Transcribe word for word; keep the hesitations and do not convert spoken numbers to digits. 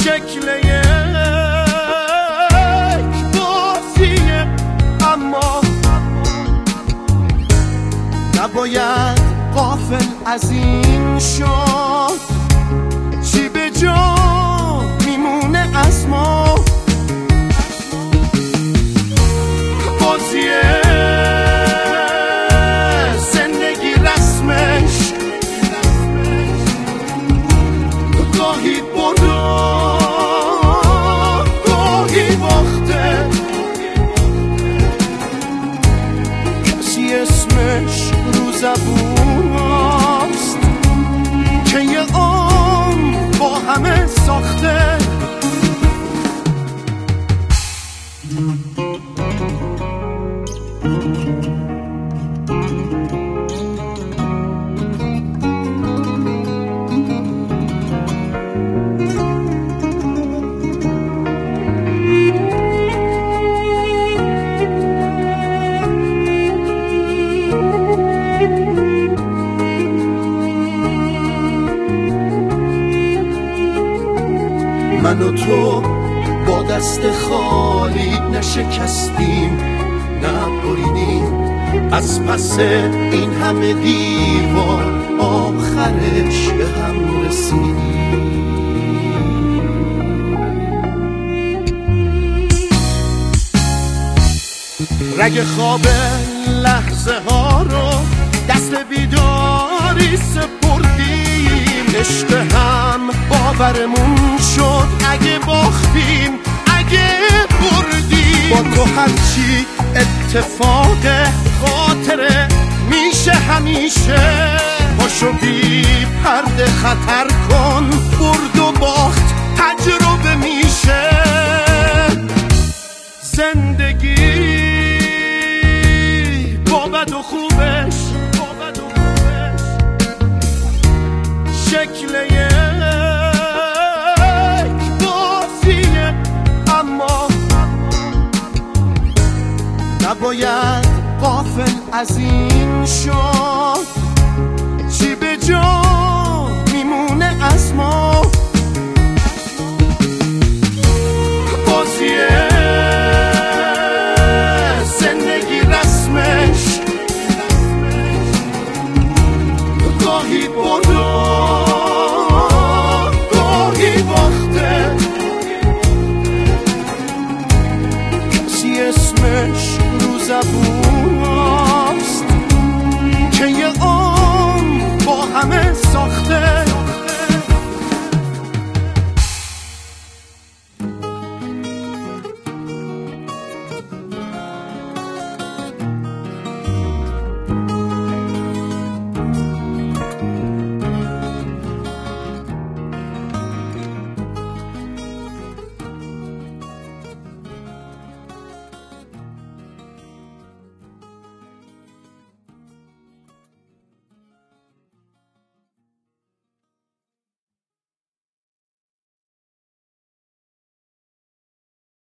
شکل یک بازیه، اما نباید غافل از این شد چی به جا میمونه از ما. بازیه زندگی رسمش گاهی برده گاهی باخته، کسی اسمش رو زبون هست که یه عمر با همه ساخته. من و تو با دست خالی نشکستیم، نبریدیم از پس این همه دیوار، آخرش به هم رسیدیم. رگ خواب لحظه ها رو دست بیداری سپردیم، عشق هم باورمون شد اگه باختیم اگه بردیم. با تو هرچی اتفاق خاطره میشه همیشه، پاشو بی پرده خطر کن، برد و باخت تجربه میشه. زندگی با بد و خوبش شکل یک بازیه، اما نباید غافل از این شد چی به جا